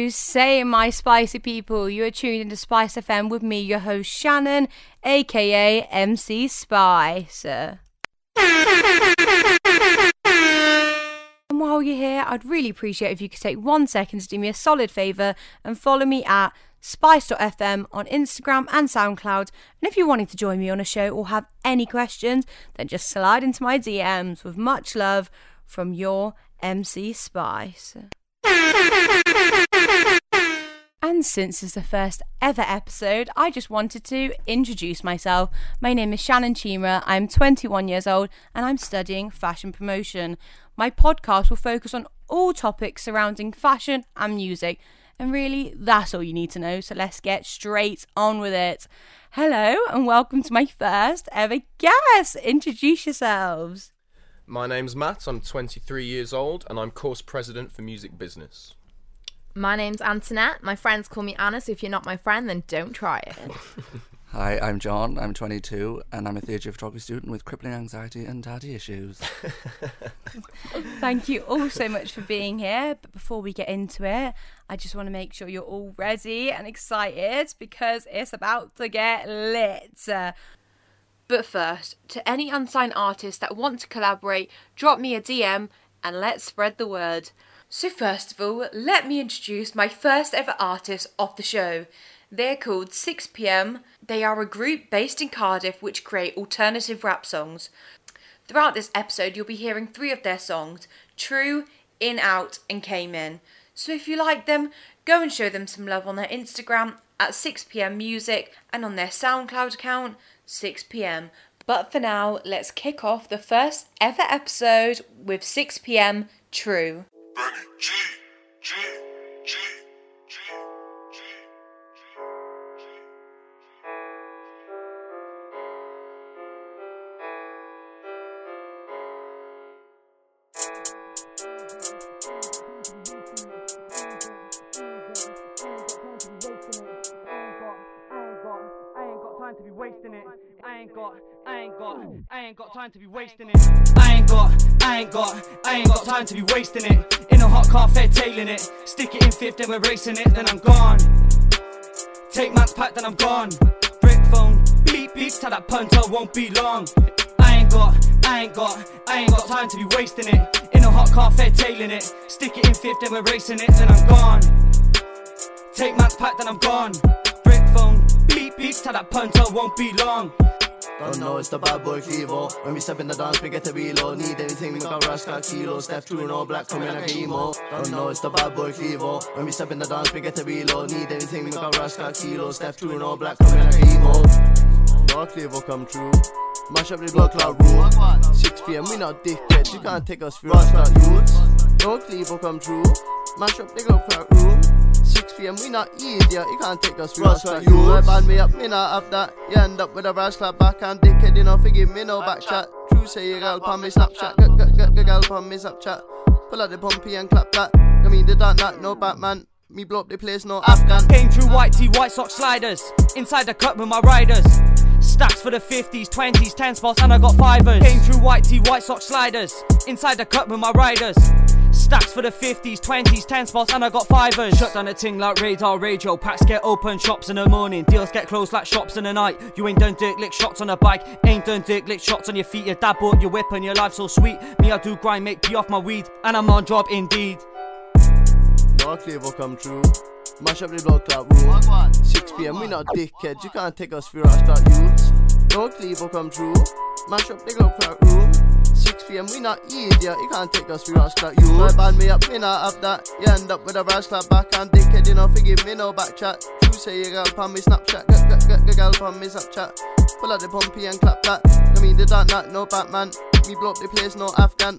Say my spicy people, you are tuned into Spice FM with me, your host Shannon, aka MC Spice. And while you're here, I'd really appreciate if you could take 1 second to do me a solid favour and follow me at spice.fm on Instagram and SoundCloud. And if you're wanting to join me on a show or have any questions, then just slide into my DMs with much love from your MC Spice. And since it's the first ever episode, I just wanted to introduce myself. My name is Shannon Chima, I'm 21 years old and I'm studying fashion promotion. My podcast will focus on all topics surrounding fashion and music. And really, that's all you need to know, so let's get straight on with it. Hello and welcome to my first ever guest. Introduce yourselves. My name's Matt, I'm 23 years old and I'm course president for music business. My name's Antoinette. My friends call me Anna, so if you're not my friend, then don't try it. Hi, I'm John, I'm 22 and I'm a theatre of photography student with crippling anxiety and daddy issues. Thank you all so much for being here, but before we get into it, I just want to make sure you're all ready and excited because it's about to get lit. But first, to any unsigned artists that want to collaborate, drop me a DM and let's spread the word. So first of all, let me introduce my first ever artist of the show. They're called 6pm. They are a group based in Cardiff which create alternative rap songs. Throughout this episode, you'll be hearing 3 of their songs: True, In Out and Came In. So if you like them, go and show them some love on their Instagram at 6pm music and on their SoundCloud account 6pm. But for now, let's kick off the first ever episode with 6pm True. Benny G, G, G, G, G, time to be wasting it. I ain't got time to be wasting it. I ain't got time to be wasting it. In a hot car, fair tailing it. Stick it in fifth, then we're racing it, then I'm gone. Take man's pack, then I'm gone. Brick phone, beep beep, till that punter won't be long. I ain't got time to be wasting it. In a hot car, fair tailing it. Stick it in fifth, then we're racing it, then I'm gone. Take man's pack, then I'm gone. Brick phone, beep beep, till that punter won't be long. Don't know it's the bad boy Clevo. When we step in the dance, we get to reload. Need anything, we got rush, got kilos. Step through, no black, coming like emo. Don't know it's the bad boy Clevo. When we step in the dance, we get to reload. Need anything, we got rush, got kilos. Step through, no black, coming like emo. No Clevo come true. Mash up the blood clot room. 6pm, we not dickheads. You can't take us through rush, got youths. No Clevo come true. Mash up the blood clot room. 6pm, we not easy, you can't take us through us like you. Band me up, me not have that. You end up with a rash clap back and dickhead, you know, forgive me, no back chat. True say you girl pon me Snapchat, get girl pon me Snapchat. Pull out the pumpy and clap that. I mean the dark night, no Batman. Me blow up the place, no Afghan. Came through white tee, white sock sliders. Inside the cup with my riders. Stacks for the 50s, 20s, 10 spots and I got 5ers. Came through white tee, white sock sliders. Inside the cup with my riders. Stacks for the 50s, 20s, 10 spots and I got 5ers. Shut down the ting like radar radio. Packs get open, shops in the morning. Deals get closed like shops in the night. You ain't done dick lick shots on a bike. Ain't done dick lick shots on your feet. Your dad bought your whip and your life so sweet. Me I do grind, make pee off my weed. And I'm on job indeed. No Clevo come true. Mash up the blood clot room. 6pm, we not dickheads. You can't take us through rush clot youths. No Clevo come true. Mash up the blood clot room. 6pm, we not easy, you can't take us through rush clot you. Band me up, me not have that. You end up with a rash clap back and dickhead, you know, forgive me, no back chat. True say you girl pon me Snapchat, get girl pon me Snapchat. Pull out the pumpy and clap that. I mean the dark night, no Batman. Me blow up the place, no Afghan.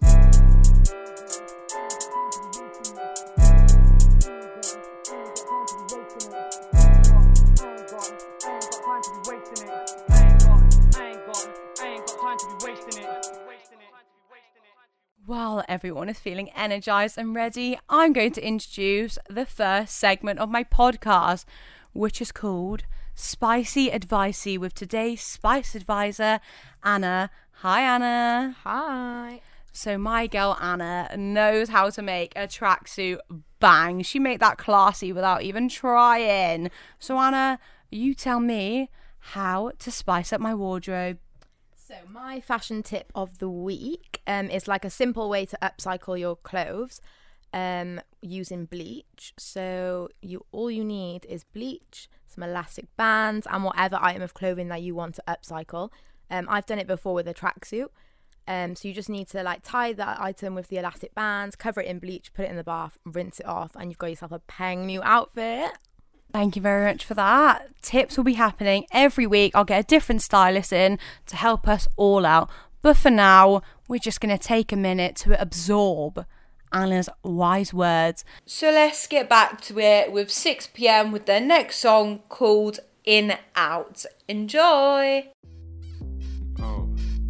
While everyone is feeling energized and ready, I'm going to introduce the first segment of my podcast, which is called Spicy Advicey with today's Spice Advisor, Anna. Hi, Anna. Hi. So my girl Anna knows how to make a tracksuit bang. She made that classy without even trying. So Anna, you tell me how to spice up my wardrobe. So my fashion tip of the week is like a simple way to upcycle your clothes using bleach. So all you need is bleach, some elastic bands, and whatever item of clothing that you want to upcycle. I've done it before with a tracksuit. So you just need to like tie that item with the elastic bands, cover it in bleach, put it in the bath, rinse it off, and you've got yourself a peng new outfit. Thank you very much for that. Tips will be happening every week. I'll get a different stylist in to help us all out. But for now, we're just going to take a minute to absorb Anna's wise words. So let's get back to it with 6 PM with their next song called In Out. Enjoy! Oh.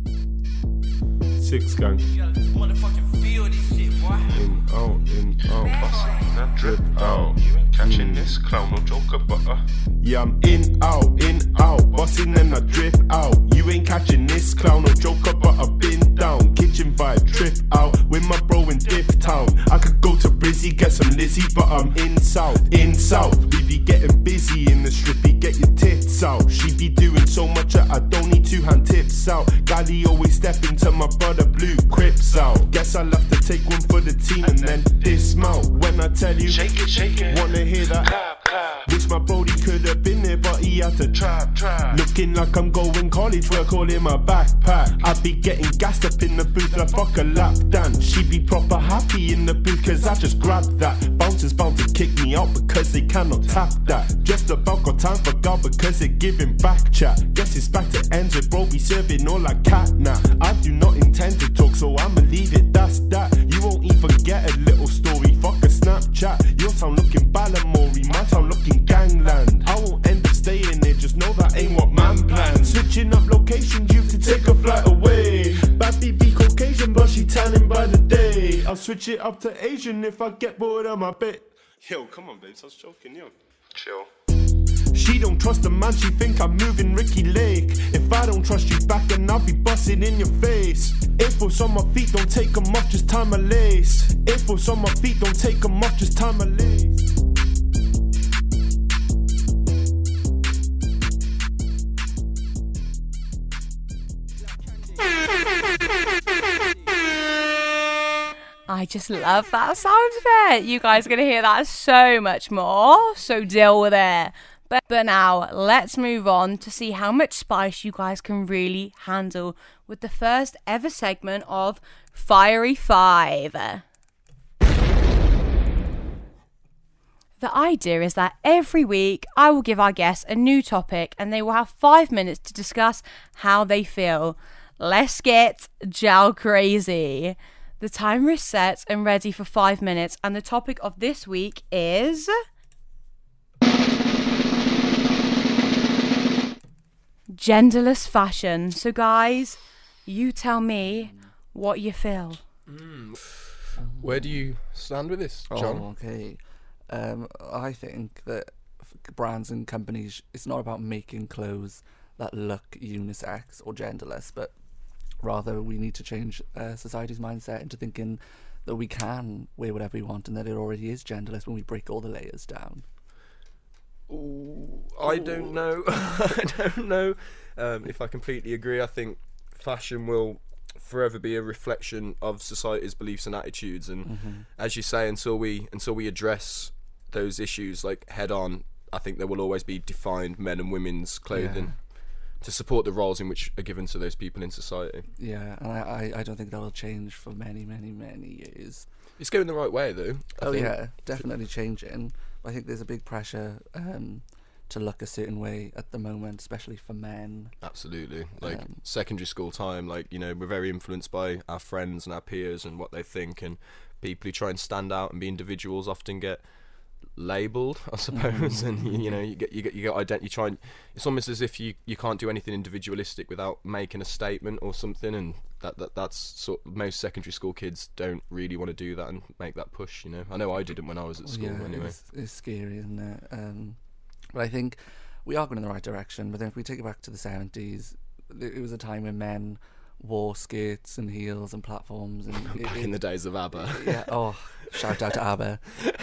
6 gang. Motherfucking feel this shit, boy. In out. Bustin' that Drip out. You ain't catching this clown, no joker, butter. Yeah, I'm in out. Bossing and I drip out. You ain't catching this clown or joker, but I've been down. Kitchen vibe, trip out. With my bro in Diff Town. I could go to Brizzy, get some Lizzie, but I'm in south. We be getting busy in the strippy, get your tits out. She be doing so much that I don't need 2-hand tips out. Gally always step into my brother blue Crips out. Guess I'll have to take one for the team and then dismount. When I tell you, Shake it. wanna hear that? Wish my brody could have been there, but he had to try. Looking like I'm going college, work all in my backpack. I be getting gassed up in the booth like fuck a lap dance. She be proper happy in the booth cause I just grabbed that. Bouncers bound to kick me out because they cannot tap that. Just about got time for God because they're giving back chat. Guess it's back to ends with bro be serving all like cat now. I do not intend to talk so I'ma leave it, that's that. You won't even get a little story, fuck a Snapchat. Your town looking Balamori, my town looking gangland. I won't end up staying there, just know that ain't what man planned. Switching up locations, you to take a flight away. Bad BB Caucasian, but she tanning by the day. I'll switch it up to Asian if I get bored of my bit. Yo, come on babes, I was joking, yo. Chill. She don't trust the man, she think I'm moving Ricky Lake. If I don't trust you back, then I'll be busting in your face. Infos on my feet, don't take them off, just tie my lace. Infos on my feet, don't take them off, just tie my lace. I just love that sound effect. You guys are going to hear that so much more, so deal with it. But now, let's move on to see how much spice you guys can really handle with the first ever segment of Fiery 5. The idea is that every week I will give our guests a new topic and they will have 5 minutes to discuss how they feel. Let's get gel crazy. The timer is set and ready for 5 minutes, and the topic of this week is genderless fashion. So guys, you tell me what you feel. Where do you stand with this, John? Oh, okay. I think that brands and companies, it's not about making clothes that look unisex or genderless, but rather we need to change society's mindset into thinking that we can wear whatever we want and that it already is genderless when we break all the layers down. Ooh, I don't know. I don't know if I completely agree. I think fashion will forever be a reflection of society's beliefs and attitudes, and as you say, until we address those issues like head on, I think there will always be defined men and women's clothing to support the roles in which are given to those people in society. Yeah, and I don't think that'll change for many, many, many years. It's going the right way though. I think yeah, definitely changing. I think there's a big pressure to look a certain way at the moment, especially for men. Absolutely. Like secondary school time, like, you know, we're very influenced by our friends and our peers and what they think, and people who try and stand out and be individuals often get labelled, I suppose, and you know, you try and, it's almost as if you can't do anything individualistic without making a statement or something, and that's sort of, most secondary school kids don't really want to do that and make that push, you know. I know I didn't when I was at school. Anyway, it's scary, isn't it? But I think we are going in the right direction. But then if we take it back to the 70s, it was a time when men wore skirts and heels and platforms. And Back in the days of ABBA. Yeah. Oh, shout out to ABBA.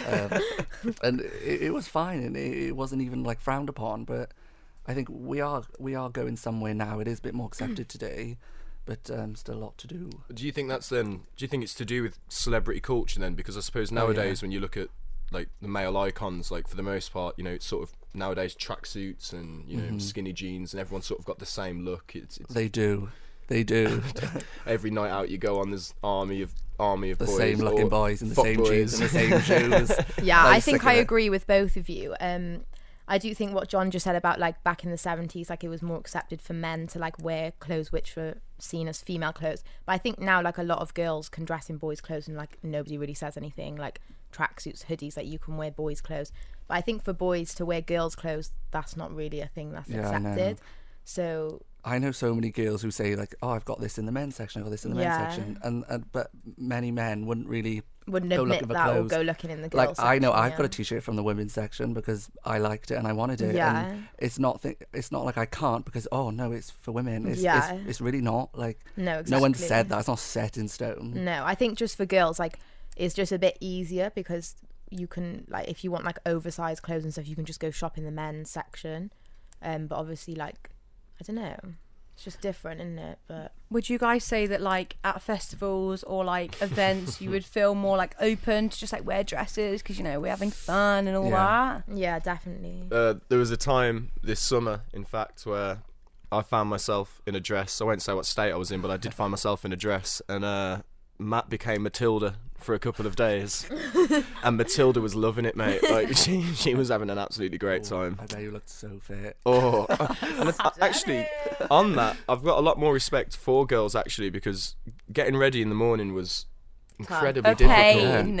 And it was fine, and it wasn't even like frowned upon. But I think we are going somewhere now. It is a bit more accepted today, but still a lot to do. Do you think that's then? Do you think it's to do with celebrity culture then? Because I suppose nowadays when you look at like the male icons, like for the most part, you know, it's sort of nowadays tracksuits and you know skinny jeans, and everyone's sort of got the same look. It's They do. every night out you go on, there's army of The boys, same looking boys in the same fuckboys. jeans and the same shoes. Yeah, Like, I think sick of I it. agree with both of you. I do think what John just said about like back in the 70s, like it was more accepted for men to like wear clothes which were seen as female clothes. But I think now like a lot of girls can dress in boys' clothes and like nobody really says anything. Like tracksuits, hoodies, like you can wear boys' clothes. But I think for boys to wear girls' clothes, that's not really a thing that's Yeah, I know. accepted. So I know so many girls who say like, "Oh, I've got this in the men's section. I've got this in the men's Yeah. section," and but many men wouldn't really wouldn't go admit looking for that or clothes. go looking in the girls' Like I know section, I've got yeah. a T-shirt from the women's section because I liked it and I wanted it. Yeah. And it's not like I can't because it's for women. Yeah. It's really not like No, no one exactly. said that. It's not set in stone. No, I think just for girls, like, it's just a bit easier because you can, like, if you want, like, oversized clothes and stuff, you can just go shop in the men's section. But obviously, like, I don't know. It's just different, isn't it? But Would you guys say that like at festivals or like events you would feel more like open to just like wear dresses because you know we're having fun and all Yeah. that? yeah, definitely. There was a time this summer, in fact, where I found myself in a dress. I won't say what state I was in, but I did find myself in a dress, and Matt became Matilda for a couple of days, and Matilda was loving it, mate. Like she was having an absolutely great time. I bet you looked so fit. Oh, and actually, on that, I've got a lot more respect for girls actually because getting ready in the morning was incredibly A difficult. pain.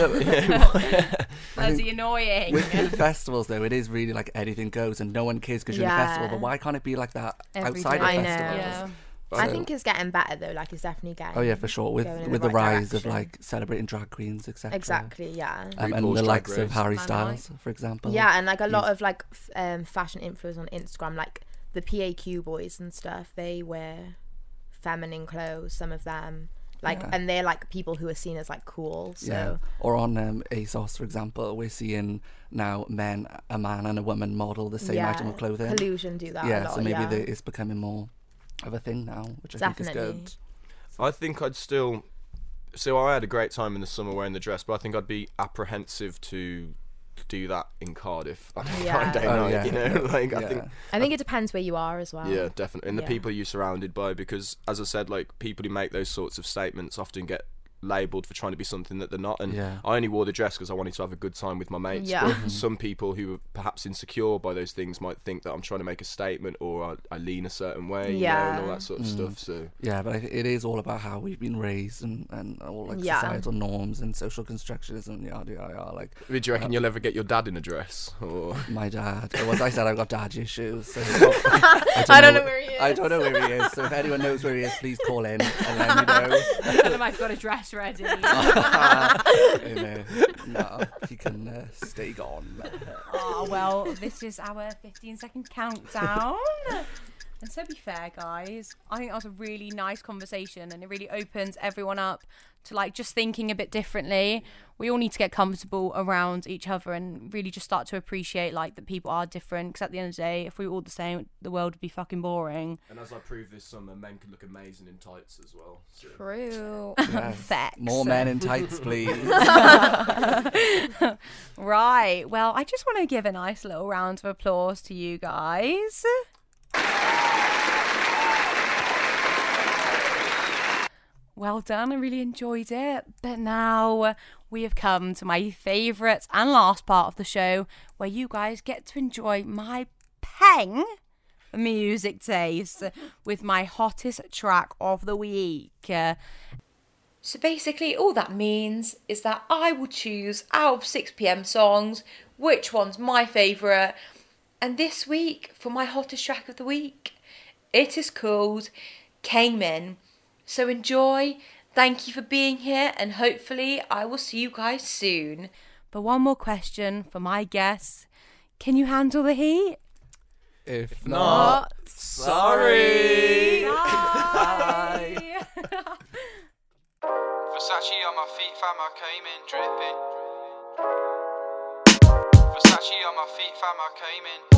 Bloody annoying. With festivals though, it is really like anything goes and no one cares because you're in a festival. Yeah. But why can't it be like that Every outside day. I of know. festivals? Yeah. I So- think it's getting better, though. Like, it's definitely getting... Oh yeah, for sure. With going in the right rise direction. of like celebrating drag queens, etc. Exactly, yeah. And RuPaul's the Drag likes of Race. Harry Man Styles, for example. Yeah, and like a lot He's- of like fashion influencers on Instagram, like the PAQ boys and stuff, they wear feminine clothes, some of them. Like, Yeah. and they're like people who are seen as like cool. So Yeah. Or on ASOS, for example, we're seeing now a man and a woman model the same item of clothing. Collusion do that a Yeah, lot, so maybe yeah. it's becoming more of a thing now, which I think is Definitely. good. I think I'd still. So I had a great time in the summer wearing the dress, but I think I'd be apprehensive to do that in Cardiff on a Yeah. Friday Oh, night. yeah. You know, like I Yeah. think. I think it depends where you are as well. Yeah, definitely. And the Yeah. people you're surrounded by, because as I said, like people who make those sorts of statements often get labelled for trying to be something that they're not. And Yeah. I only wore the dress because I wanted to have a good time with my mates. Yeah. But some people who are perhaps insecure by those things might think that I'm trying to make a statement or I lean a certain way, you know, and all that sort of stuff. So Yeah, but it is all about how we've been raised and all like Yeah. societal norms and social constructionism. Yada yada yada. Like do you reckon you'll ever get your dad in a dress? Or my dad. As I said, I've got daddy issues. So I don't know where he is. I don't know where he is. So if anyone knows where he is, please call in and let me know. Tell him I've got a dress ready. No, he can stay gone. Oh, well, this is our 15-second countdown. And so be fair, guys, I think that was a really nice conversation and it really opens everyone up to like just thinking a bit differently. We all need to get comfortable around each other and really just start to appreciate like that people are different, because at the end of the day, if we were all the same, the world would be fucking boring. and as I proved this summer, men can look amazing in tights as well. So. True. Yes. Facts. More men in tights, please. Right, well, I just want to give a nice little round of applause to you guys. Well done, I really enjoyed it. But now we have come to my favourite and last part of the show, where you guys get to enjoy my peng music taste with my hottest track of the week. So basically all that means is that I will choose out of 6pm songs which one's my favourite. And this week, for my hottest track of the week, it is called Came In. So enjoy, thank you for being here, and hopefully I will see you guys soon. But one more question for my guests. Can you handle the heat? If Not sorry. Bye. Versace on my feet, fam, I came in dripping. Versace on my feet, fam, I came in.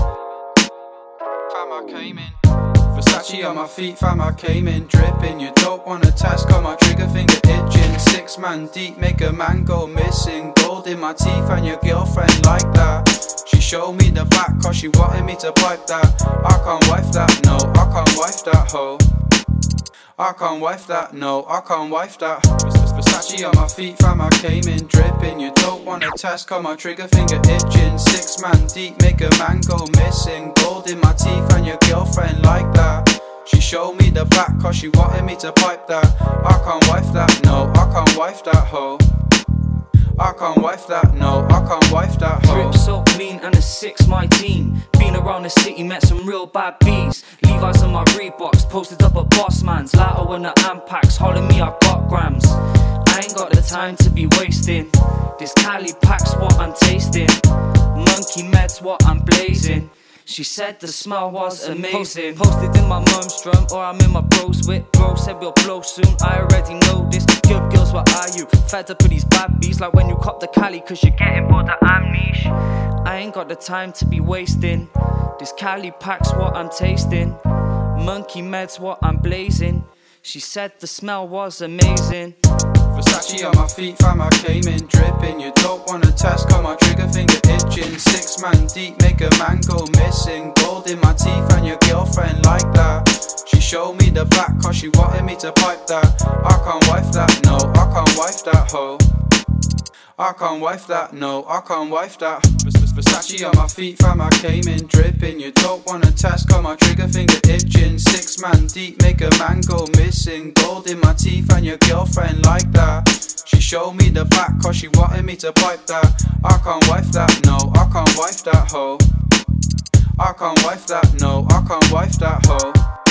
Fam, I came in. Versace on my feet, fam, I came in dripping. You don't wanna test, got my trigger finger itching. 6 man deep, make a man go missing. Gold in my teeth and your girlfriend like that. She showed me the back cause she wanted me to pipe that. I can't wife that, no, I can't wife that hoe. I can't wife that, no, I can't wife that. Versace on my feet, fam, I came in dripping. You don't wanna test, got my trigger finger itching. 6 man deep, make a man go missing. Gold in my teeth and your girlfriend like that. She showed me the back cause she wanted me to pipe that. I can't wife that, no, I can't wife that hoe. I can't wife that, no, I can't wife that hoe. Drip so clean and a 6 my team. Been around the city, met some real bad bees. Levi's on my Reeboks, posted up at Boss Man's. Later when the Ampax, holding me I got grams. I ain't got the time to be wasting. This Cali pack's what I'm tasting. Monkey meds what I'm blazing. She said the smell was amazing. Posted in my mum's drum or I'm in my bro's with. Bro said we'll blow soon, I already know this. Good girls, what are you? Fed up with these bad beats like when you cop the Cali cause you're getting bored that I'm niche. I ain't got the time to be wasting. This Cali pack's what I'm tasting. Monkey meds what I'm blazing. She said the smell was amazing. Versace on my feet, fam, I came in dripping. You don't wanna test, got my trigger finger itching. 6 man deep, make a man go missing. Gold in my teeth and your girlfriend like that. She showed me the back cause she wanted me to pipe that. I can't wife that, no, I can't wife that hoe. I can't wife that, no, I can't wife that. Versace on my feet, fam, I came in dripping. You don't wanna test, got my trigger finger itching. 6 man deep, make a man go missing. Gold in my teeth and your girlfriend like that. She showed me the back cause she wanted me to pipe that. I can't wife that, no, I can't wife that hoe. I can't wife that, no, I can't wife that hoe.